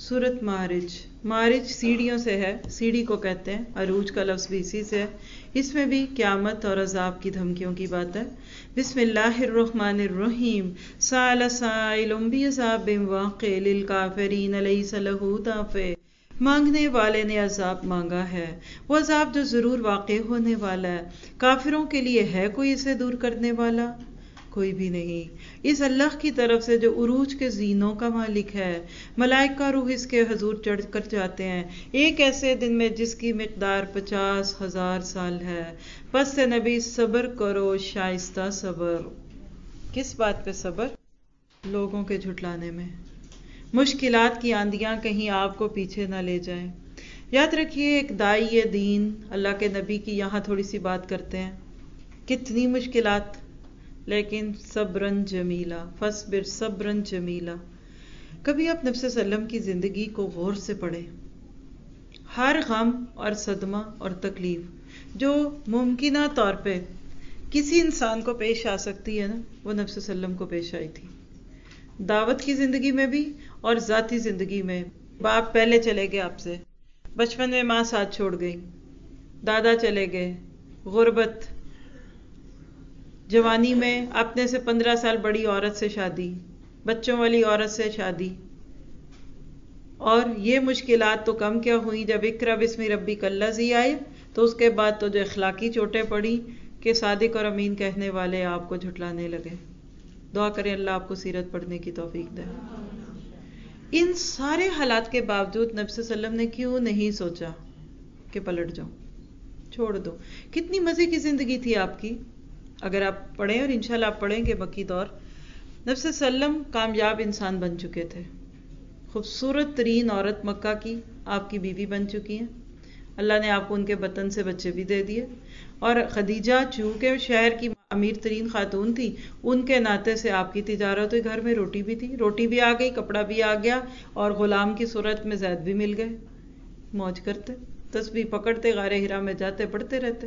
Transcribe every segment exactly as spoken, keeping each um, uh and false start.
سورت معارج. معارج سیڑھیوں سے ہے، سیڑھی کو کہتے ہیں، عروج کا لفظ بھی اسی سے ہے. اس میں بھی قیامت اور عذاب کی دھمکیوں کی بات ہے. بسم اللہ الرحمن الرحیم. سأل سائل بعذاب واقع للکافرین لیس لہ دافع. مانگنے والے نے عذاب مانگا ہے، وہ عذاب جو ضرور واقع ہونے والا ہے. کافروں کے لیے ہے کوئی اسے دور کرنے والا؟ کوئی بھی نہیں. اس اللہ کی طرف سے جو عروج کے زینوں کا مالک ہے. ملائکہ روح اس کے حضور چڑھ کر جاتے ہیں ایک ایسے دن میں جس کی مقدار پچاس ہزار سال ہے. پس سے نبی صبر کرو، شائستہ صبر. کس بات پہ صبر؟ لوگوں کے جھٹلانے میں. مشکلات کی آندیاں کہیں آپ کو پیچھے نہ لے جائیں. یاد رکھیے ایک داعی دین اللہ کے نبی کی یہاں تھوڑی سی بات کرتے ہیں. کتنی مشکلات، لیکن صبرن جمیلہ، فصبر صبرن جمیلہ. کبھی آپ نبی صلی اللہ علیہ وسلم کی زندگی کو غور سے پڑھیں. ہر غم اور صدمہ اور تکلیف جو ممکنہ طور پہ کسی انسان کو پیش آ سکتی ہے نا، وہ نبی صلی اللہ علیہ وسلم کو پیش آئی تھی. دعوت کی زندگی میں بھی اور ذاتی زندگی میں. باپ پہلے چلے گئے آپ سے، بچپن میں ماں ساتھ چھوڑ گئی، دادا چلے گئے، غربت، جوانی میں اپنے سے پندرہ سال بڑی عورت سے شادی، بچوں والی عورت سے شادی. اور یہ مشکلات تو کم کیا ہوئی جب اقرا بسم ربک الذی آئے، تو اس کے بعد تو جو اخلاقی چوٹیں پڑی کہ صادق اور امین کہنے والے آپ کو جھٹلانے لگے. دعا کریں اللہ آپ کو سیرت پڑھنے کی توفیق دے. ان سارے حالات کے باوجود نبی صلی اللہ علیہ وسلم نے کیوں نہیں سوچا کہ پلٹ جاؤں، چھوڑ دو؟ کتنی مزے کی زندگی تھی آپ کی. اگر آپ پڑھیں، اور انشاءاللہ آپ پڑھیں گے مکی دور، نبی صلی اللہ علیہ وسلم کامیاب انسان بن چکے تھے. خوبصورت ترین عورت مکہ کی آپ کی بیوی بن چکی ہیں. اللہ نے آپ کو ان کے بطن سے بچے بھی دے دیے. اور خدیجہ چونکہ شہر کی امیر ترین خاتون تھی، ان کے ناطے سے آپ کی تجارت ہوئی، گھر میں روٹی بھی تھی، روٹی بھی آ گئی، کپڑا بھی آ گیا، اور غلام کی صورت میں زید بھی مل گئے. موج کرتے، تسبیح پکڑتے، غار ہرا میں جاتے، پڑھتے رہتے.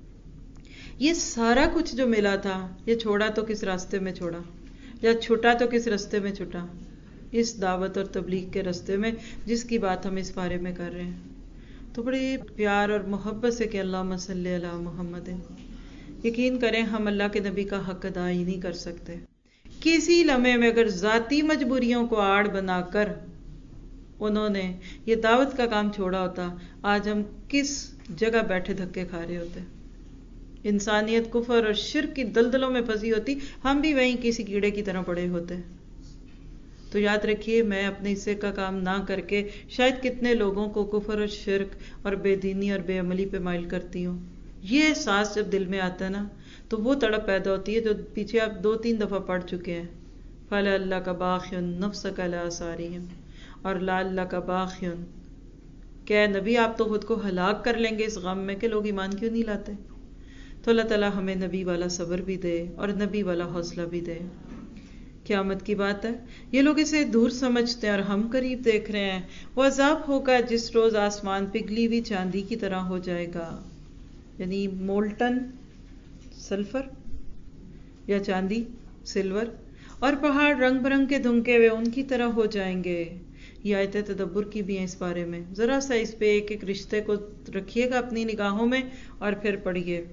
یہ سارا کچھ جو ملا تھا، یہ چھوڑا تو کس راستے میں چھوڑا، یا چھوٹا تو کس راستے میں چھوٹا؟ اس دعوت اور تبلیغ کے راستے میں، جس کی بات ہم اس بارے میں کر رہے ہیں. تو بڑے پیار اور محبت سے کہ اللہم صلی علی محمد. یقین کریں ہم اللہ کے نبی کا حق ادا ہی نہیں کر سکتے. کسی لمحے میں اگر ذاتی مجبوریوں کو آڑ بنا کر انہوں نے یہ دعوت کا کام چھوڑا ہوتا، آج ہم کس جگہ بیٹھے دھکے کھا رہے ہوتے. انسانیت کفر اور شرک کی دلدلوں میں پھنسی ہوتی، ہم بھی وہیں کسی کیڑے کی طرح پڑے ہوتے. تو یاد رکھیے میں اپنے حصے کا کام نہ کر کے شاید کتنے لوگوں کو کفر اور شرک اور بے دینی اور بے عملی پہ مائل کرتی ہوں. یہ احساس جب دل میں آتا ہے نا، تو وہ تڑپ پیدا ہوتی ہے جو پیچھے آپ دو تین دفعہ پڑھ چکے ہیں. فَلَعَلَّكَ بَاخِعٌ نَفْسَكَ عَلَىٰ آثَارِهِمْ، اور لَعَلَّكَ بَاخِعٌ، کہ نبی آپ تو خود کو ہلاک کر لیں گے اس غم میں کہ لوگ ایمان کیوں نہیں لاتے. تو اللہ تعالیٰ ہمیں نبی والا صبر بھی دے اور نبی والا حوصلہ بھی دے. قیامت کی بات ہے، یہ لوگ اسے دور سمجھتے ہیں اور ہم قریب دیکھ رہے ہیں. وہ عذاب ہوگا جس روز آسمان پگھلی ہوئی چاندی کی طرح ہو جائے گا، یعنی مولٹن سلفر یا چاندی سلور، اور پہاڑ رنگ برنگ کے دھنکے ہوئے ان کی طرح ہو جائیں گے. یہ آیت تدبر کی بھی ہیں اس بارے میں. ذرا سا اس پہ ایک ایک رشتے کو رکھیے گا اپنی نگاہوں میں اور پھر پڑھیے.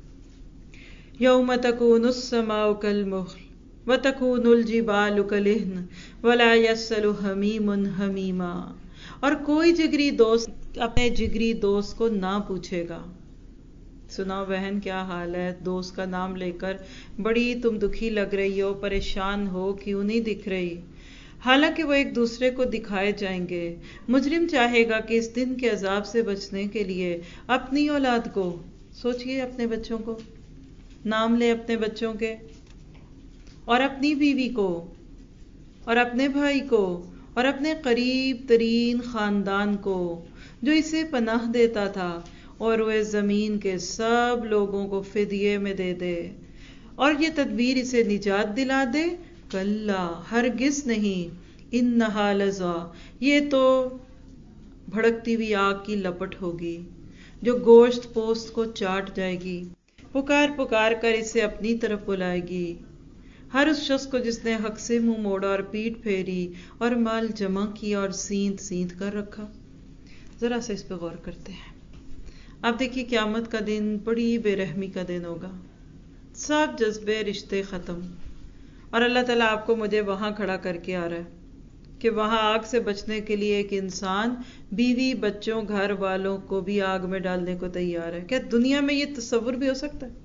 یوم تکون السماء کالمہل وتکون الجبال کالعہن ولا یسأل حمیم حمیما. اور کوئی جگری دوست اپنے جگری دوست کو نہ پوچھے گا. سناؤ بہن کیا حال ہے، دوست کا نام لے کر بڑی تم دکھی لگ رہی ہو، پریشان ہو، کیوں نہیں دکھ رہی، حالانکہ وہ ایک دوسرے کو دکھائے جائیں گے. مجرم چاہے گا کہ اس دن کے عذاب سے بچنے کے لیے اپنی اولاد کو، سوچئے اپنے بچوں کو، نام لے اپنے بچوں کے، اور اپنی بیوی کو، اور اپنے بھائی کو، اور اپنے قریب ترین خاندان کو جو اسے پناہ دیتا تھا، اور وہ زمین کے سب لوگوں کو فدیے میں دے دے، اور یہ تدبیر اسے نجات دلا دے. کلا، ہرگز نہیں. انہا لظیٰ، یہ تو بھڑکتی ہوئی آگ کی لپٹ ہوگی جو گوشت پوست کو چاٹ جائے گی. پکار پکار کر اسے اپنی طرف بلائے گی. ہر اس شخص کو جس نے حق سے منہ موڑا اور پیٹ پھیری اور مال جمع کیا اور سینت سینت کر رکھا. ذرا سے اس پہ غور کرتے ہیں. اب دیکھیے قیامت کا دن بڑی بے رحمی کا دن ہوگا. سب جذبے رشتے ختم، اور اللہ تعالیٰ آپ کو مجھے وہاں کھڑا کر کے آ رہا ہے کہ وہاں آگ سے بچنے کے لیے ایک انسان بیوی بچوں گھر والوں کو بھی آگ میں ڈالنے کو تیار ہے. کیا دنیا میں یہ تصور بھی ہو سکتا ہے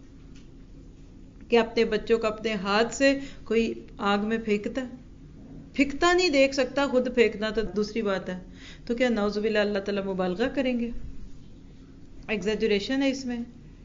کہ اپنے بچوں کو اپنے ہاتھ سے کوئی آگ میں پھینکتا ہے؟ پھینکتا نہیں دیکھ سکتا، خود پھینکنا تو دوسری بات ہے. تو کیا نعوذ باللہ اللہ تعالیٰ مبالغہ کریں گے؟ ایگزیجریشن ہے اس میں.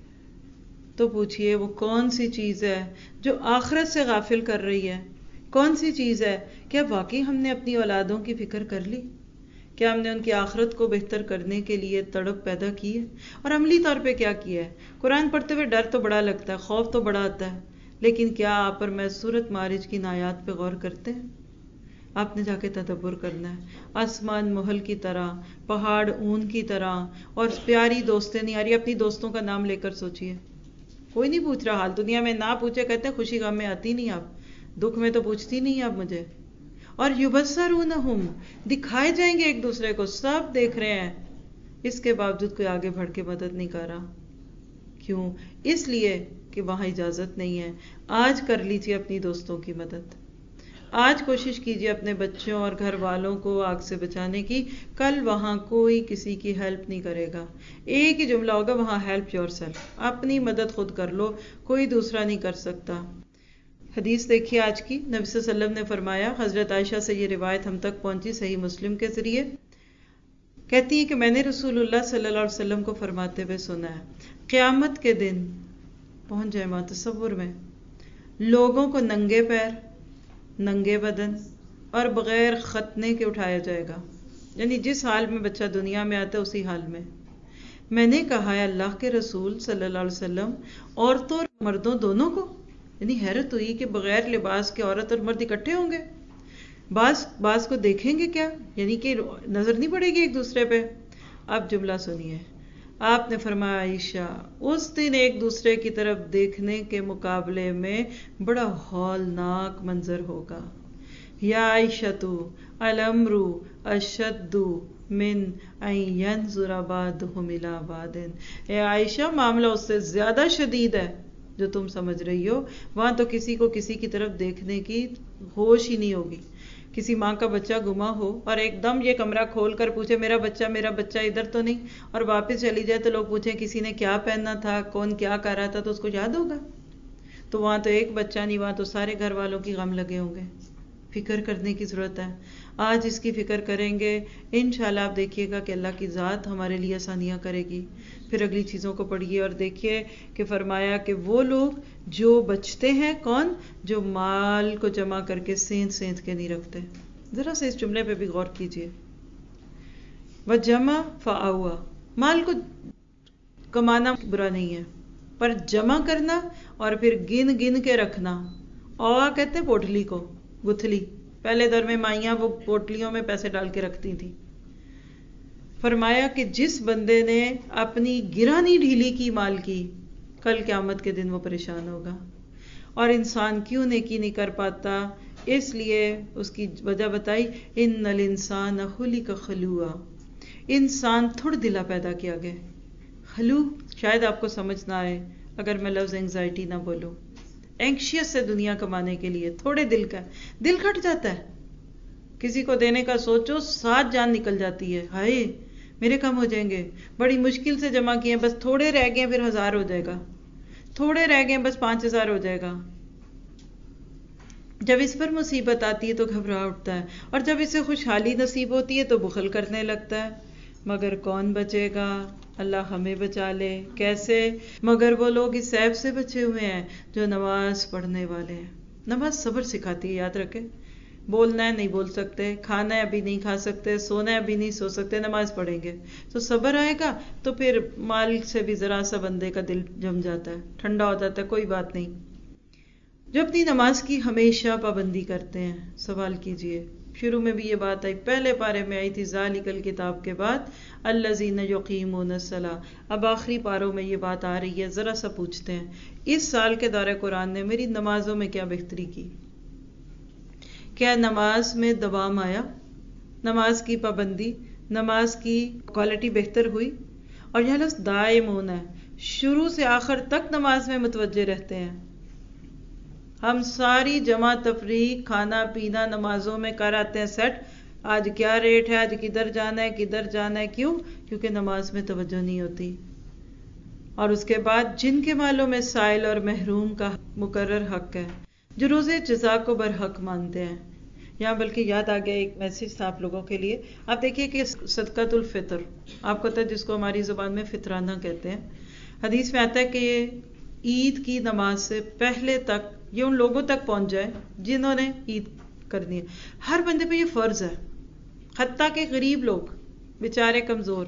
تو پوچھئے وہ کون سی چیز ہے جو آخرت سے غافل کر رہی ہے؟ کون سی چیز ہے؟ کیا واقعی ہم نے اپنی اولادوں کی فکر کر لی؟ کیا ہم نے ان کی آخرت کو بہتر کرنے کے لیے تڑپ پیدا کی ہے؟ اور عملی طور پہ کیا کیا ہے؟ قرآن پڑھتے ہوئے ڈر تو بڑا لگتا ہے، خوف تو بڑا آتا ہے، لیکن کیا آپ پر میں سورت معارج کی آیات پہ غور کرتے ہیں؟ آپ نے جا کے تدبر کرنا ہے. آسمان محل کی طرح، پہاڑ اون کی طرح، اور پیاری دوستیں نہیں آ رہی. اپنی دوستوں کا نام لے کر سوچئے. کوئی نہیں پوچھ رہا حال، دنیا میں نہ پوچھے کہتے ہیں خوشی غم میں آتی نہیں، آپ دکھ میں تو پوچھتی نہیں آپ مجھے. اور یبصرونہم، دکھائے جائیں گے ایک دوسرے کو، سب دیکھ رہے ہیں، اس کے باوجود کوئی آگے بڑھ کے مدد نہیں کر رہا. کیوں؟ اس لیے کہ وہاں اجازت نہیں ہے. آج کر لیجیے اپنی دوستوں کی مدد، آج کوشش کیجیے اپنے بچوں اور گھر والوں کو آگ سے بچانے کی. کل وہاں کوئی کسی کی ہیلپ نہیں کرے گا. ایک ہی جملہ ہوگا وہاں، ہیلپ یور سیلف، اپنی مدد خود کر لو، کوئی دوسرا نہیں کر سکتا. حدیث دیکھیے آج کی، نبی صلی اللہ علیہ وسلم نے فرمایا، حضرت عائشہ سے یہ روایت ہم تک پہنچی صحیح مسلم کے ذریعے، کہتی ہے کہ میں نے رسول اللہ صلی اللہ علیہ وسلم کو فرماتے ہوئے سنا ہے، قیامت کے دن پہنچ جائے ماں تصور میں، لوگوں کو ننگے پیر، ننگے بدن اور بغیر ختنے کے اٹھایا جائے گا. یعنی جس حال میں بچہ دنیا میں آتا ہے اسی حال میں. میں نے کہا ہے اللہ کے رسول صلی اللہ علیہ وسلم، عورتوں اور مردوں دونوں کو؟ یعنی حیرت ہوئی کہ بغیر لباس کے عورت اور مرد اکٹھے ہوں گے، بعض بعض کو دیکھیں گے کیا؟ یعنی کہ نظر نہیں پڑے گی ایک دوسرے پہ. اب جملہ سنیے، آپ نے فرمایا عائشہ، اس دن ایک دوسرے کی طرف دیکھنے کے مقابلے میں بڑا ہولناک منظر ہوگا. یا عائشہ الامر اشد من ان ينظر بعضهم الى بعض. اے عائشہ، معاملہ اس سے زیادہ شدید ہے جو تم سمجھ رہی ہو. وہاں تو کسی کو کسی کی طرف دیکھنے کی ہوش ہی نہیں ہوگی. کسی ماں کا بچہ گما ہو اور ایک دم یہ کمرہ کھول کر پوچھے میرا بچہ میرا بچہ ادھر تو نہیں، اور واپس چلی جائے تو لوگ پوچھیں کسی نے کیا پہننا تھا، کون کیا کر رہا تھا، تو اس کو یاد ہوگا؟ تو وہاں تو ایک بچہ نہیں، وہاں تو سارے گھر والوں کی غم لگے ہوں گے. فکر کرنے کی ضرورت ہے. آج اس کی فکر کریں گے انشاءاللہ آپ دیکھیے گا کہ اللہ کی ذات ہمارے لیے آسانیاں کرے گی. پھر اگلی چیزوں کو پڑھیے اور دیکھیے کہ فرمایا کہ وہ لوگ جو بچتے ہیں، کون؟ جو مال کو جمع کر کے سینت سینت کے نہیں رکھتے. ذرا سے اس جملے پہ بھی غور کیجئے. وَجَمَعَ فَأَوْعَى، مال کو کمانا برا نہیں ہے، پر جمع کرنا اور پھر گن گن کے رکھنا. اوعا کہتے ہیں پوٹلی کو، گتھلی. پہلے دور میں مائیاں وہ پوٹلیوں میں پیسے ڈال کے رکھتی تھیں. فرمایا کہ جس بندے نے اپنی گرانی ڈھیلی کی مال کی، کل قیامت کے دن وہ پریشان ہوگا. اور انسان کیوں نیکی نہیں کر پاتا؟ اس لیے اس کی وجہ بتائی، ان الانسان خلق خلوعا، انسان تھوڑ دلا پیدا کیا گیا. خلو شاید آپ کو سمجھ نہ آئے اگر میں لفظ اینگزائٹی نہ بولوں. اینکشیس ہے دنیا کمانے کے لیے، تھوڑے دل کا، دل کھٹ جاتا ہے. کسی کو دینے کا سوچو سات جان نکل جاتی ہے، ہائے میرے کم ہو جائیں گے، بڑی مشکل سے جمع کیے بس تھوڑے رہ گئے پھر ہزار ہو جائے گا، تھوڑے رہ گئے بس پانچ ہزار ہو جائے گا. جب اس پر مصیبت آتی ہے تو گھبرا اٹھتا ہے، اور جب اسے خوشحالی نصیب ہوتی ہے تو بخل کرنے لگتا ہے. مگر کون بچے گا؟ اللہ ہمیں بچا لے. کیسے؟ مگر وہ لوگ اس عیب سے بچے ہوئے ہیں جو نماز پڑھنے والے ہیں. نماز صبر سکھاتی ہے، یاد رکھیں. بولنا ہے نہیں بول سکتے، کھانا ہے ابھی نہیں کھا سکتے، سونا ہے ابھی نہیں سو سکتے، نماز پڑھیں گے تو صبر آئے گا. تو پھر مال سے بھی ذرا سا بندے کا دل جم جاتا ہے، ٹھنڈا ہو جاتا ہے، کوئی بات نہیں. جو اپنی نماز کی ہمیشہ پابندی کرتے ہیں، سوال کیجئے شروع میں بھی یہ بات آئی، پہلے پارے میں آئی تھی ذالک الکتاب کے بعد الذین یقیمون الصلاۃ، اب آخری پاروں میں یہ بات آ رہی ہے۔ ذرا سا پوچھتے ہیں اس سال کے دورہ قرآن نے میری نمازوں میں کیا بہتری کی؟ کیا نماز میں دوام آیا؟ نماز کی پابندی، نماز کی کوالٹی بہتر ہوئی؟ اور یہ لفظ دائمون ہے، شروع سے آخر تک نماز میں متوجہ رہتے ہیں۔ ہم ساری جمع تفریق، کھانا پینا نمازوں میں کر آتے ہیں سیٹ، آج کیا ریٹ ہے، آج کدھر جانا ہے کدھر جانا ہے، کیوں؟ کیونکہ نماز میں توجہ نہیں ہوتی۔ اور اس کے بعد جن کے مالوں میں سائل اور محروم کا مقرر حق ہے، جو روزے جزا کو برحق مانتے ہیں۔ یہاں بلکہ یاد آ گیا ایک میسج تھا آپ لوگوں کے لیے، آپ دیکھیے کہ صدقۃ الفطر آپ کو تو جس کو ہماری زبان میں فطرانہ کہتے ہیں، حدیث میں آتا ہے کہ یہ عید کی نماز سے پہلے تک یہ ان لوگوں تک پہنچ جائے جنہوں نے عید کرنی ہے۔ ہر بندے پہ یہ فرض ہے، حتیٰ کہ غریب لوگ بیچارے کمزور،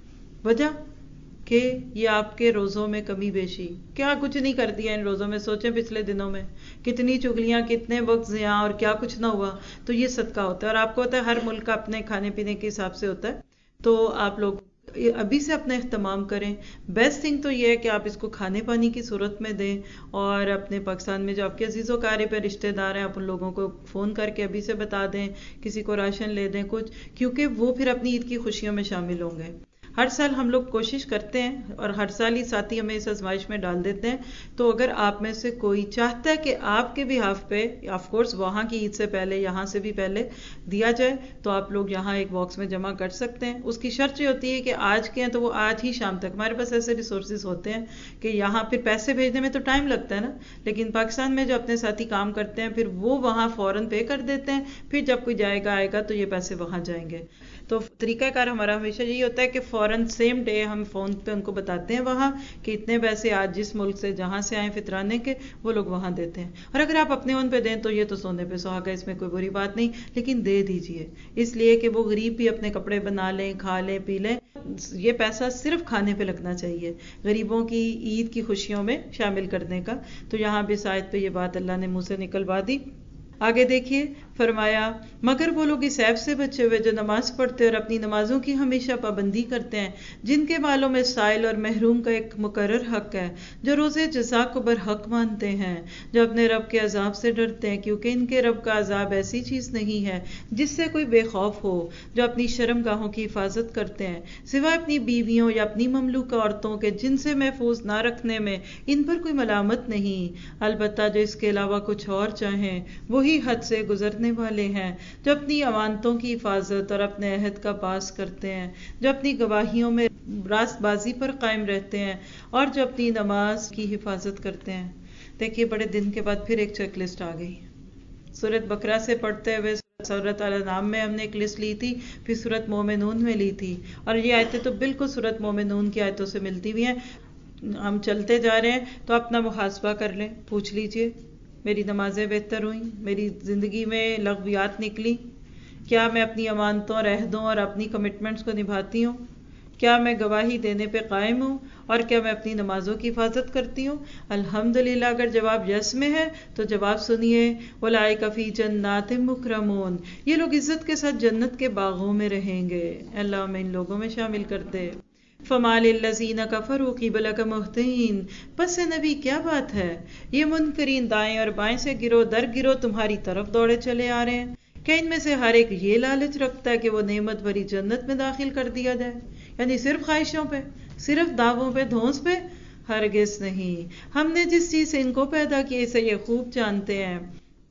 وجہ کہ یہ آپ کے روزوں میں کمی بیشی، کیا کچھ نہیں کر دیا ان روزوں میں، سوچیں پچھلے دنوں میں کتنی چگلیاں، کتنے وقت ضیاع اور کیا کچھ نہ ہوا، تو یہ صدقہ ہوتا ہے۔ اور آپ کو ہوتا ہے ہر ملک کا اپنے کھانے پینے کے حساب سے ہوتا ہے، تو آپ لوگ ابھی سے اپنا اہتمام کریں۔ بیسٹ تھنگ تو یہ ہے کہ آپ اس کو کھانے پانی کی صورت میں دیں، اور اپنے پاکستان میں جو آپ کے عزیز و قارب پہ رشتہ دار ہیں، آپ ان لوگوں کو فون کر کے ابھی سے بتا دیں، کسی کو راشن لے دیں کچھ، کیونکہ وہ پھر اپنی عید کی خوشیوں میں شامل ہوں گے۔ ہر سال ہم لوگ کوشش کرتے ہیں اور ہر سال ہی ساتھی ہمیں اس آزمائش میں ڈال دیتے ہیں، تو اگر آپ میں سے کوئی چاہتا ہے کہ آپ کے بھی ہاف پہ آف کورس وہاں کی عید سے پہلے یہاں سے بھی پہلے دیا جائے، تو آپ لوگ یہاں ایک باکس میں جمع کر سکتے ہیں۔ اس کی شرط یہ ہوتی ہے کہ آج کے ہیں تو وہ آج ہی شام تک، ہمارے پاس ایسے ریسورسز ہوتے ہیں کہ یہاں پھر پیسے بھیجنے میں تو ٹائم لگتا ہے نا، لیکن پاکستان میں جو اپنے ساتھی کام کرتے ہیں پھر وہ وہاں فوراً پے کر دیتے ہیں، پھر جب کوئی جائے گا آئے گا تو یہ پیسے وہاں جائیں گے۔ تو طریقہ کار ہمارا ہمیشہ یہی ہوتا ہے کہ فوراً سیم ڈے ہم فون پہ ان کو بتاتے ہیں وہاں کہ اتنے پیسے آج جس ملک سے جہاں سے آئیں فطرانے کے، وہ لوگ وہاں دیتے ہیں۔ اور اگر آپ اپنے ان پہ دیں تو یہ تو سونے پہ سہاگا، اس میں کوئی بری بات نہیں، لیکن دے دیجئے، اس لیے کہ وہ غریب بھی اپنے کپڑے بنا لیں، کھا لیں پی لیں۔ یہ پیسہ صرف کھانے پہ لگنا چاہیے، غریبوں کی عید کی خوشیوں میں شامل کرنے کا۔ تو یہاں بھی آیت پہ یہ بات اللہ نے منہ سے نکلوا دی۔ آگے دیکھیے، فرمایا مگر وہ لوگ اس عیب سے بچے ہوئے جو نماز پڑھتے اور اپنی نمازوں کی ہمیشہ پابندی کرتے ہیں، جن کے مالوں میں سائل اور محروم کا ایک مقرر حق ہے، جو روزے جزا کو برحق مانتے ہیں، جو اپنے رب کے عذاب سے ڈرتے ہیں، کیونکہ ان کے رب کا عذاب ایسی چیز نہیں ہے جس سے کوئی بے خوف ہو، جو اپنی شرم گاہوں کی حفاظت کرتے ہیں سوائے اپنی بیویوں یا اپنی مملوکہ عورتوں کے، جن سے محفوظ نہ رکھنے میں ان پر کوئی ملامت نہیں، البتہ جو اس کے علاوہ کچھ اور چاہیں وہی حد سے گزرنے والے ہیں، جو اپنی امانتوں کی حفاظت اور اپنے عہد کا پاس کرتے ہیں، جو اپنی گواہیوں میں راست بازی پر قائم رہتے ہیں، اور جو اپنی نماز کی حفاظت کرتے ہیں۔ دیکھیے بڑے دن کے بعد پھر ایک چیک لسٹ آ گئی۔ سورۃ بقرہ سے پڑھتے ہوئے سورۃ الانعام میں ہم نے ایک لسٹ لی تھی، پھر سورۃ مومنون میں لی تھی، اور یہ آیتیں تو بالکل سورۃ مومنون کی آیتوں سے ملتی ہوئی ہیں۔ ہم چلتے جا رہے ہیں تو اپنا محاسبہ کر لیں، پوچھ لیجئے میری نمازیں بہتر ہوئیں، میری زندگی میں لغویات نکلی، کیا میں اپنی امانتوں اور عہدوں اور اپنی کمٹمنٹس کو نبھاتی ہوں، کیا میں گواہی دینے پہ قائم ہوں، اور کیا میں اپنی نمازوں کی حفاظت کرتی ہوں؟ الحمدللہ اگر جواب یس میں ہے تو جواب سنیے، اولئک فی جنات مکرمون، یہ لوگ عزت کے ساتھ جنت کے باغوں میں رہیں گے، اللہ ہمیں ان لوگوں میں شامل کر دے۔ فَمَا لِلَّذِينَ كَفَرُوا قِبَلَكَ مُهْطِعِينَ، پس نبی کیا بات ہے، یہ منکرین دائیں اور بائیں سے گروہ در گروہ تمہاری طرف دوڑے چلے آ رہے ہیں، کہ ان میں سے ہر ایک یہ لالچ رکھتا ہے کہ وہ نعمت بھری جنت میں داخل کر دیا جائے، یعنی صرف خواہشوں پہ، صرف دعووں پہ، دھونس پہ؟ ہرگز نہیں، ہم نے جس چیز سے ان کو پیدا کیا اسے یہ خوب جانتے ہیں،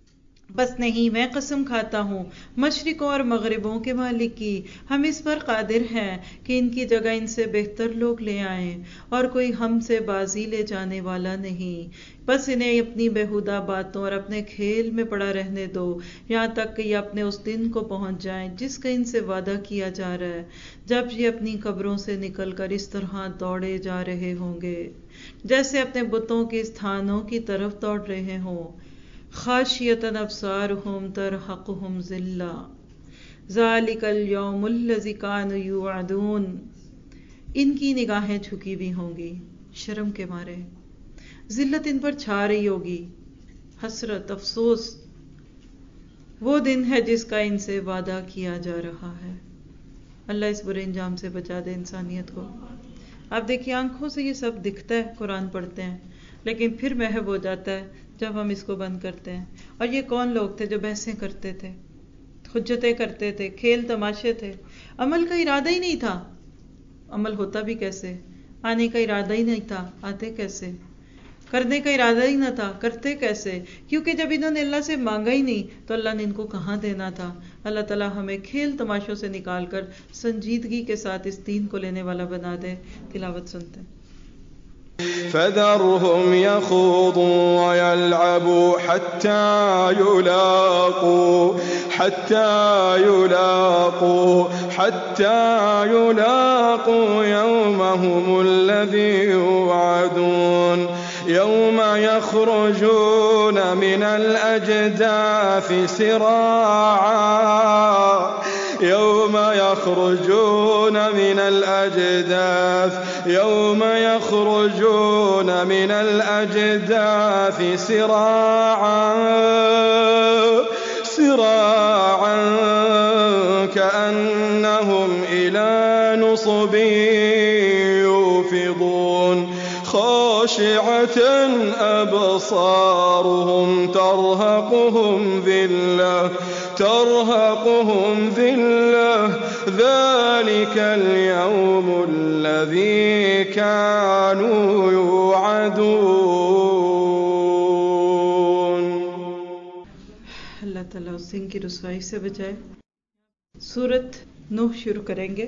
بس نہیں، میں قسم کھاتا ہوں مشرقوں اور مغربوں کے مالک کی، ہم اس پر قادر ہیں کہ ان کی جگہ ان سے بہتر لوگ لے آئیں، اور کوئی ہم سے بازی لے جانے والا نہیں، بس انہیں اپنی بیہودہ باتوں اور اپنے کھیل میں پڑا رہنے دو، یہاں تک کہ یہ اپنے اس دن کو پہنچ جائیں جس کا ان سے وعدہ کیا جا رہا ہے، جب یہ اپنی قبروں سے نکل کر اس طرح دوڑے جا رہے ہوں گے جیسے اپنے بتوں کے استھانوں کی طرف دوڑ رہے ہوں، خاشیۃ ابصارہم ترہقہم ذلہ ذالک الیوم الذی کانوا یوعدون، ان کی نگاہیں جھکی ہوئی ہوں گی شرم کے مارے، ذلت ان پر چھا رہی ہوگی، حسرت، افسوس، وہ دن ہے جس کا ان سے وعدہ کیا جا رہا ہے۔ اللہ اس برے انجام سے بچا دے انسانیت کو۔ آپ دیکھیے آنکھوں سے یہ سب دکھتا ہے، قرآن پڑھتے ہیں، لیکن پھر محو ہو جاتا ہے جب ہم اس کو بند کرتے ہیں۔ اور یہ کون لوگ تھے جو بحثیں کرتے تھے، حجتیں کرتے تھے، کھیل تماشے تھے، عمل کا ارادہ ہی نہیں تھا۔ عمل ہوتا بھی کیسے؟ آنے کا ارادہ ہی نہیں تھا، آتے کیسے؟ کرنے کا ارادہ ہی نہ تھا، کرتے کیسے؟ کیونکہ جب انہوں نے اللہ سے مانگا ہی نہیں تو اللہ نے ان کو کہاں دینا تھا۔ اللہ تعالیٰ ہمیں کھیل تماشوں سے نکال کر سنجیدگی کے ساتھ اس دین کو لینے والا بنا دے۔ تلاوت سنتے ہیں۔ فذرهم يخوضوا ويلعبوا حتى يلاقوا حتى يلاقوا حتى يلاقوا يومهم الذي يوعدون يوم يخرجون من الأجداث سراعا يوم يخرجون من الأجداث يوم يخرجون من الأجداث سراعا سراعا كأنهم إلى نصب يوفضون خاشعة أبصارهم ترهقهم ذلة ترهقهم ذلة ذلك اليوم الذي كانوا يوعدون۔ اللہ تعالیٰ اس دن کی رسوائی سے بچائے۔ سورت نوح شروع کریں گے۔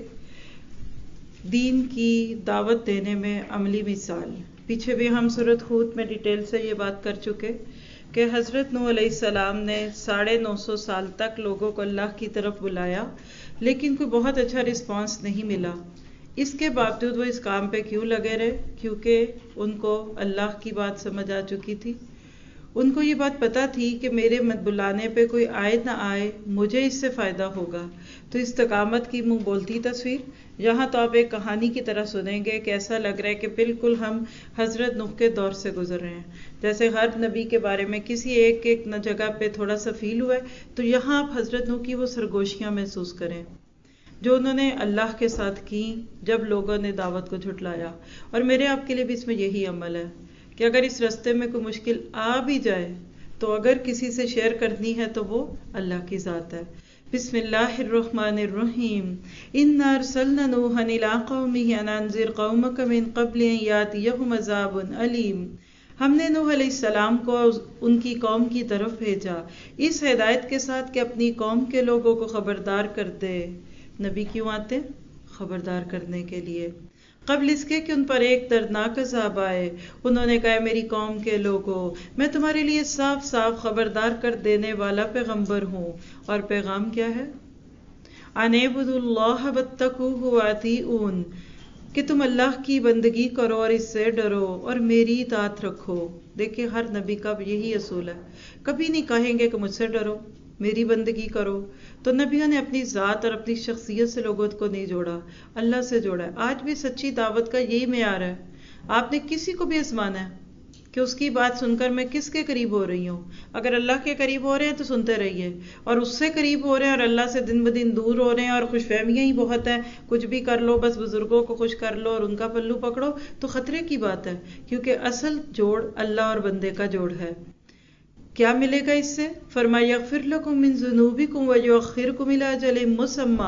دین کی دعوت دینے میں عملی مثال۔ پیچھے بھی ہم سورت ہود میں ڈیٹیل سے یہ بات کر چکے کہ حضرت نوح علیہ السلام نے ساڑھے نو سو سال تک لوگوں کو اللہ کی طرف بلایا، لیکن کوئی بہت اچھا رسپانس نہیں ملا۔ اس کے باوجود وہ اس کام پہ کیوں لگے رہے؟ کیونکہ ان کو اللہ کی بات سمجھ آ چکی تھی۔ ان کو یہ بات پتا تھی کہ میرے مت بلانے پہ کوئی آئے نہ آئے، مجھے اس سے فائدہ ہوگا۔ تو استقامت کی منہ بولتی تصویر یہاں تو آپ ایک کہانی کی طرح سنیں گے کہ ایسا لگ رہا ہے کہ بالکل ہم حضرت نوح کے دور سے گزر رہے ہیں۔ جیسے ہر نبی کے بارے میں کسی ایک ایک جگہ پہ تھوڑا سا فیل ہوا ہے، تو یہاں آپ حضرت نوح کی وہ سرگوشیاں محسوس کریں جو انہوں نے اللہ کے ساتھ کی جب لوگوں نے دعوت کو جھٹلایا۔ اور میرے آپ کے لیے بھی اس میں یہی عمل ہے کہ اگر اس راستے میں کوئی مشکل آ بھی جائے تو اگر کسی سے شیئر کرنی ہے تو وہ اللہ کی ذات ہے۔ بسم اللہ الرحمن الرحیم۔ انا ارسلنا نوحا الی قومہ ان انذر قومک من قبل ان یاتیہم عذاب علیم۔ ہم نے نوح علیہ السلام کو ان کی قوم کی طرف بھیجا اس ہدایت کے ساتھ کہ اپنی قوم کے لوگوں کو خبردار کر دے۔ نبی کیوں آتے؟ خبردار کرنے کے لیے، قبل اس کے کہ ان پر ایک دردناک عذاب آئے۔ انہوں نے کہا میری قوم کے لوگوں، میں تمہارے لیے صاف صاف خبردار کر دینے والا پیغمبر ہوں۔ اور پیغام کیا ہے؟ ان اعبدوا اللہ واتقوہ واطیعون، کہ تم اللہ کی بندگی کرو اور اس سے ڈرو اور میری اطاعت رکھو۔ دیکھیں ہر نبی کا یہی اصول ہے، کبھی نہیں کہیں گے کہ مجھ سے ڈرو، میری بندگی کرو۔ تو نبیوں نے اپنی ذات اور اپنی شخصیت سے لوگوں کو نہیں جوڑا، اللہ سے جوڑا ہے۔ آج بھی سچی دعوت کا یہی معیار ہے۔ آپ نے کسی کو بھی آزمانا ہے کہ اس کی بات سن کر میں کس کے قریب ہو رہی ہوں۔ اگر اللہ کے قریب ہو رہے ہیں تو سنتے رہیے، اور اس سے قریب ہو رہے ہیں اور اللہ سے دن بدن دور ہو رہے ہیں اور خوش فہمیاں ہی بہت ہیں، کچھ بھی کر لو بس بزرگوں کو خوش کر لو اور ان کا پلو پکڑو، تو خطرے کی بات ہے، کیونکہ اصل جوڑ اللہ اور بندے کا جوڑ ہے۔ کیا ملے گا اس سے؟ فرمایا یغفر لکم من ذنوبکم ویؤخرکم الی اجل مسمی،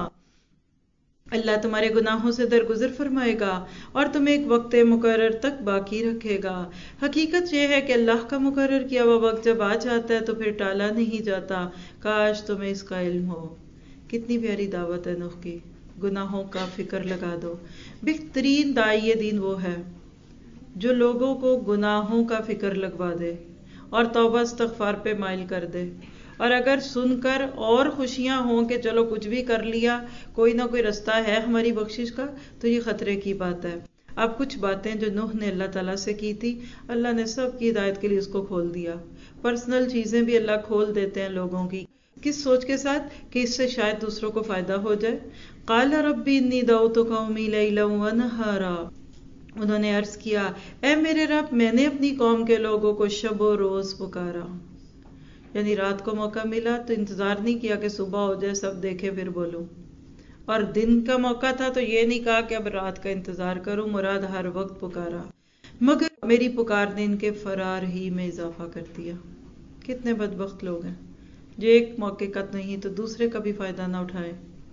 اللہ تمہارے گناہوں سے درگزر فرمائے گا اور تمہیں ایک وقت مقرر تک باقی رکھے گا۔ حقیقت یہ ہے کہ اللہ کا مقرر کیا ہوا وقت جب آ جاتا ہے تو پھر ٹالا نہیں جاتا۔ کاش تمہیں اس کا علم ہو۔ کتنی پیاری دعوت ہے نوح کی، گناہوں کا فکر لگا دو۔ بہترین داعی دین وہ ہے جو لوگوں کو گناہوں کا فکر لگوا دے اور توبہ استغفار پہ مائل کر دے، اور اگر سن کر اور خوشیاں ہوں کہ چلو کچھ بھی کر لیا، کوئی نہ کوئی رستہ ہے ہماری بخشش کا، تو یہ خطرے کی بات ہے۔ اب کچھ باتیں جو نوح نے اللہ تعالیٰ سے کی تھی، اللہ نے سب کی ہدایت کے لیے اس کو کھول دیا۔ پرسنل چیزیں بھی اللہ کھول دیتے ہیں لوگوں کی، کس سوچ کے ساتھ؟ کہ اس سے شاید دوسروں کو فائدہ ہو جائے۔ قال رب انی دعوت قومی لیلا ونہارا، انہوں نے عرض کیا اے میرے رب، میں نے اپنی قوم کے لوگوں کو شب و روز پکارا۔ یعنی رات کو موقع ملا تو انتظار نہیں کیا کہ صبح ہو جائے سب دیکھے پھر بولوں، اور دن کا موقع تھا تو یہ نہیں کہا کہ اب رات کا انتظار کروں، مراد ہر وقت پکارا، مگر میری پکار نے ان کے فرار ہی میں اضافہ کر دیا۔ کتنے بدبخت لوگ ہیں جو ایک موقع کا نہیں تو دوسرے کا بھی فائدہ نہ اٹھائے۔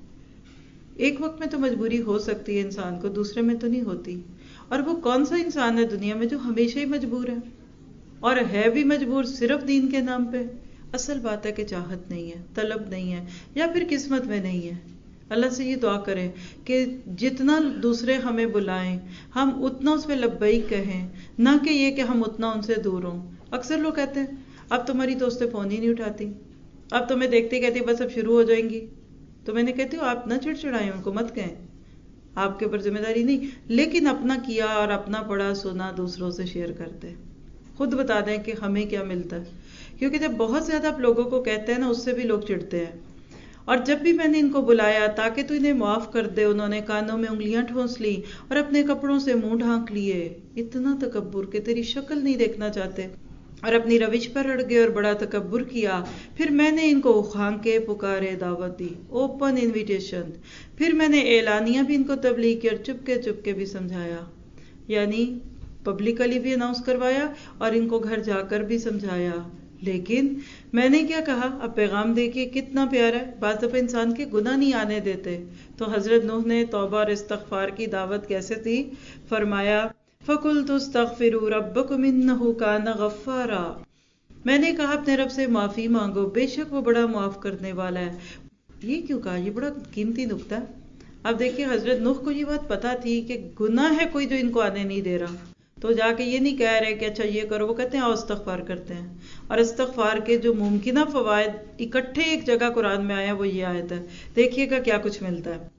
ایک وقت میں تو مجبوری ہو سکتی ہے انسان کو، دوسرے میں تو نہیں ہوتی، اور وہ کون سا انسان ہے دنیا میں جو ہمیشہ ہی مجبور ہے، اور ہے بھی مجبور صرف دین کے نام پہ؟ اصل بات ہے کہ چاہت نہیں ہے، طلب نہیں ہے، یا پھر قسمت میں نہیں ہے۔ اللہ سے یہ دعا کریں کہ جتنا دوسرے ہمیں بلائیں ہم اتنا اس پہ لبیک کہیں، نہ کہ یہ کہ ہم اتنا ان سے دور ہوں۔ اکثر لوگ کہتے ہیں اب تمہاری دوستیں فون ہی نہیں اٹھاتی، اب تمہیں دیکھتے کہتی بس اب شروع ہو جائیں گی۔ تو میں نے کہتی ہوں آپ نہ چڑچڑائیں، ان کو مت کہیں، آپ کے اوپر ذمہ داری نہیں، لیکن اپنا کیا اور اپنا پڑھا سنا دوسروں سے شیئر کرتے، خود بتا دیں کہ ہمیں کیا ملتا ہے، کیونکہ جب بہت زیادہ آپ لوگوں کو کہتے ہیں نا اس سے بھی لوگ چڑھتے ہیں۔ اور جب بھی میں نے ان کو بلایا تاکہ تو انہیں معاف کر دے، انہوں نے کانوں میں انگلیاں ٹھونس لی اور اپنے کپڑوں سے منہ ڈھانک لیے، اتنا تکبر کہ تیری شکل نہیں دیکھنا چاہتے، اور اپنی روش پر اڑ گئے اور بڑا تکبر کیا۔ پھر میں نے ان کو اکھانکے پکارے دعوت دی، اوپن انویٹیشن، پھر میں نے اعلانیہ بھی ان کو تبلیغ کی اور چپکے چپکے بھی سمجھایا، یعنی پبلکلی بھی اناؤنس کروایا اور ان کو گھر جا کر بھی سمجھایا۔ لیکن میں نے کیا کہا، اب پیغام دیکھیے کتنا پیارا ہے، بعض دفعہ انسان کے گناہ نہیں آنے دیتے۔ تو حضرت نوح نے توبہ اور استغفار کی دعوت کیسے تھی؟ فرمایا فَقُلْتُ اسْتَغْفِرُوا رَبَّكُمْ إِنَّهُ كَانَ غَفَّارًا، میں نے کہا اپنے رب سے معافی مانگو، بے شک وہ بڑا معاف کرنے والا ہے۔ یہ کیوں کہا؟ یہ بڑا قیمتی نکتہ ہے۔ اب دیکھیے حضرت نوح کو یہ بات پتا تھی کہ گناہ ہے کوئی جو ان کو آنے نہیں دے رہا، تو جا کے یہ نہیں کہہ رہے کہ اچھا یہ کرو، وہ کہتے ہیں آؤ استغفار کرتے ہیں۔ اور استغفار کے جو ممکنہ فوائد اکٹھے ایک جگہ قرآن میں آیا وہ یہ آیت ہے، دیکھیے گا کیا کچھ ملتا ہے۔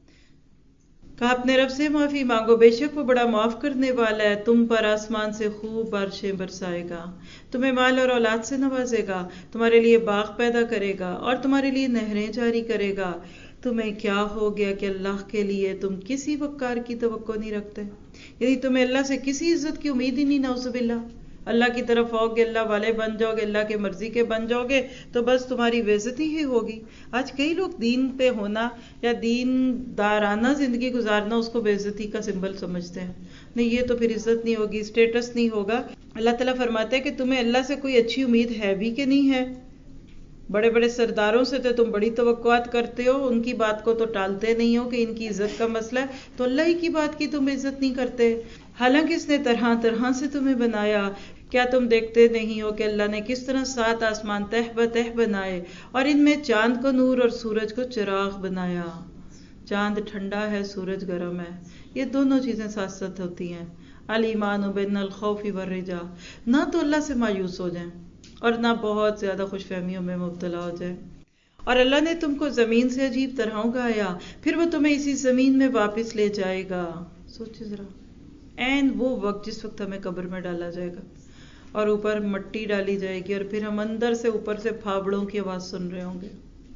کہا اپنے رب سے معافی مانگو، بے شک وہ بڑا معاف کرنے والا ہے، تم پر آسمان سے خوب بارشیں برسائے گا، تمہیں مال اور اولاد سے نوازے گا، تمہارے لیے باغ پیدا کرے گا اور تمہارے لیے نہریں جاری کرے گا۔ تمہیں کیا ہو گیا کہ اللہ کے لیے تم کسی وقار کی توقع نہیں رکھتے؟ یعنی تمہیں اللہ سے کسی عزت کی امید ہی نہیں، نعوذ باللہ۔ اللہ کی طرف آؤ گے، اللہ والے بن جاؤ گے، اللہ کے مرضی کے بن جاؤ گے تو بس تمہاری بے عزتی ہی ہوگی۔ آج کئی لوگ دین پہ ہونا یا دین دارانہ زندگی گزارنا اس کو بے عزتی کا سمبل سمجھتے ہیں، نہیں یہ تو پھر عزت نہیں ہوگی، اسٹیٹس نہیں ہوگا۔ اللہ تعالیٰ فرماتے ہیں کہ تمہیں اللہ سے کوئی اچھی امید ہے بھی کہ نہیں ہے؟ بڑے بڑے سرداروں سے تو تم بڑی توقعات کرتے ہو، ان کی بات کو تو ٹالتے نہیں ہو کہ ان کی عزت کا مسئلہ ہے، تو اللہ ہی کی بات کی تم عزت نہیں کرتے، حالانکہ اس نے طرح طرح سے تمہیں بنایا۔ کیا تم دیکھتے نہیں ہو کہ اللہ نے کس طرح سات آسمان تہ بتہ بنائے اور ان میں چاند کو نور اور سورج کو چراغ بنایا؟ چاند ٹھنڈا ہے، سورج گرم ہے، یہ دونوں چیزیں ساتھ ساتھ ہوتی ہیں۔ الایمان بین الخوف والرجاء، نہ تو اللہ سے مایوس ہو جائیں اور نہ بہت زیادہ خوش فہمیوں میں مبتلا ہو جائیں۔ اور اللہ نے تم کو زمین سے عجیب طرح اگایا، پھر وہ تمہیں اسی زمین میں واپس لے جائے گا۔ سوچے ذرا، این وہ وقت جس وقت ہمیں قبر میں ڈالا جائے گا اور اوپر مٹی ڈالی جائے گی اور پھر ہم اندر سے اوپر سے پھاوڑوں کی آواز سن رہے ہوں گے۔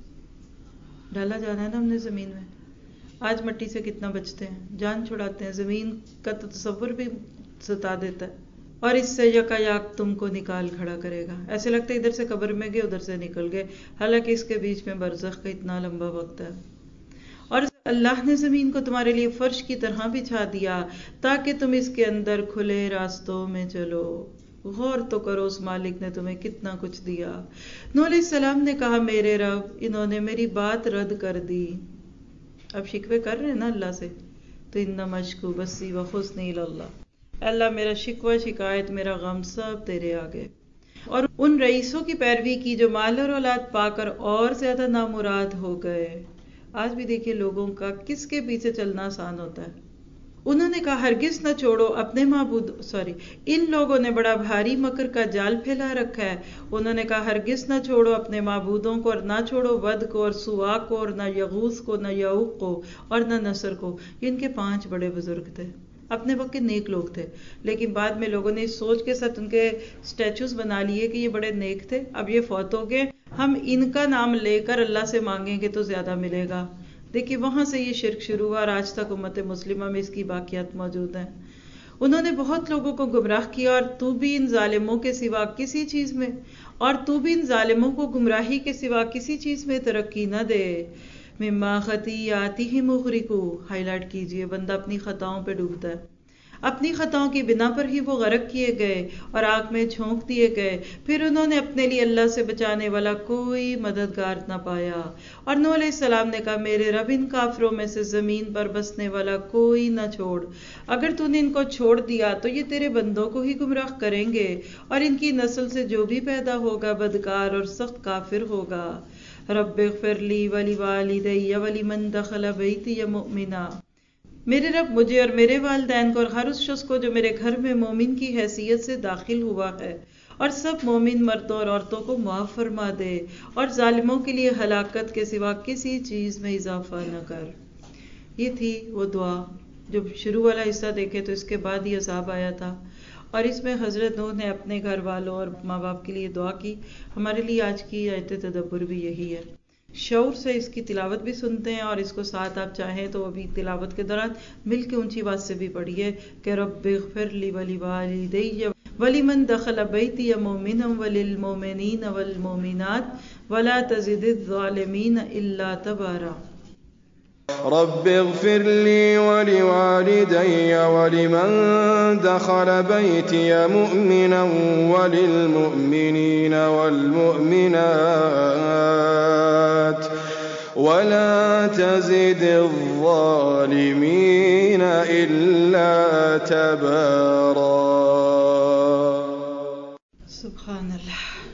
ڈالا جانا ہے نا ہم نے زمین میں، آج مٹی سے کتنا بچتے ہیں، جان چھڑاتے ہیں، زمین کا تصور بھی ستا دیتا ہے، اور اس سے یکا یک تم کو نکال کھڑا کرے گا، ایسے لگتا ہے ادھر سے قبر میں گئے ادھر سے نکل گئے، حالانکہ اس کے بیچ میں برزخ کا اتنا لمبا وقت ہے۔ اور اللہ نے زمین کو تمہارے لیے فرش کی طرح بچھا دیا تاکہ تم اس کے اندر کھلے راستوں میں چلو۔ غور تو کرو اس مالک نے تمہیں کتنا کچھ دیا۔ نوح علیہ السلام نے کہا میرے رب انہوں نے میری بات رد کر دی۔ اب شکوے کر رہے ہیں نا اللہ سے، تو انما اشکو بثی وحزنی اللہ، اللہ میرا شکوہ شکایت میرا غم سب تیرے آگے۔ اور ان رئیسوں کی پیروی کی جو مال اور اولاد پا کر اور زیادہ نامراد ہو گئے۔ آج بھی دیکھیے لوگوں کا کس کے پیچھے چلنا آسان ہوتا ہے۔ انہوں نے کہا ہرگز نہ چھوڑو اپنے معبود سوری ان لوگوں نے بڑا بھاری مکر کا جال پھیلا رکھا ہے۔ انہوں نے کہا ہرگز نہ چھوڑو اپنے معبودوں کو، اور نہ چھوڑو ود کو اور سوا کو اور نہ یغوث کو نہ یعوق کو اور نہ نصر کو۔ یہ ان کے پانچ بڑے بزرگ تھے، اپنے وقت کے نیک لوگ تھے، لیکن بعد میں لوگوں نے اس سوچ کے ساتھ ان کے سٹیچوز بنا لیے کہ یہ بڑے نیک تھے، اب یہ فوت ہو گئے، ہم ان کا نام لے کر اللہ سے مانگیں گے تو زیادہ ملے گا۔ دیکھیے وہاں سے یہ شرک شروع ہوا اور آج تک امت مسلمہ میں اس کی باقیات موجود ہیں۔ انہوں نے بہت لوگوں کو گمراہ کیا اور تو بھی ان ظالموں کے سوا کسی چیز میں اور تو بھی ان ظالموں کو گمراہی کے سوا کسی چیز میں ترقی نہ دے. مما خطیئاتہم اغرقوا، ہائی لائٹ کیجئے، بندہ اپنی خطاؤں پہ ڈوبتا ہے. اپنی خطاؤں کی بنا پر ہی وہ غرق کیے گئے اور آگ میں جھونک دیے گئے. پھر انہوں نے اپنے لیے اللہ سے بچانے والا کوئی مددگار نہ پایا. اور نوح علیہ السلام نے کہا میرے رب ان کافروں میں سے زمین پر بسنے والا کوئی نہ چھوڑ. اگر تو نے ان کو چھوڑ دیا تو یہ تیرے بندوں کو ہی گمراہ کریں گے اور ان کی نسل سے جو بھی پیدا ہوگا بدکار اور سخت کافر ہوگا. رب اغفر لی ولوالدی ولمن دخل بیتی مؤمنا، میرے رب مجھے اور میرے والدین کو اور ہر اس شخص کو جو میرے گھر میں مومن کی حیثیت سے داخل ہوا ہے اور سب مومن مردوں اور عورتوں کو معاف فرما دے اور ظالموں کے لیے ہلاکت کے سوا کسی چیز میں اضافہ نہ کر. یہ تھی وہ دعا. جب شروع والا حصہ دیکھے تو اس کے بعد ہی عذاب آیا تھا اور اس میں حضرت نوح نے اپنے گھر والوں اور ماں باپ کے لیے دعا کی. ہمارے لیے آج کی آیت تدبر بھی یہی ہے. شعور سے اس کی تلاوت بھی سنتے ہیں اور اس کو ساتھ آپ چاہیں تو ابھی تلاوت کے دوران مل کے اونچی آواز سے بھی پڑھیے کہ رب اغفر لی ولوالدی ولمن دخل بیتی مؤمنا وللمؤمنین والمؤمنات ولا تزد الظالمین الا تبارا. رب اغفر لي ولوالدي ولمن دخل بيتي مؤمنا وللمؤمنين والمؤمنات ولا تزد الظالمين إلا تبارا. سبحان اللہ.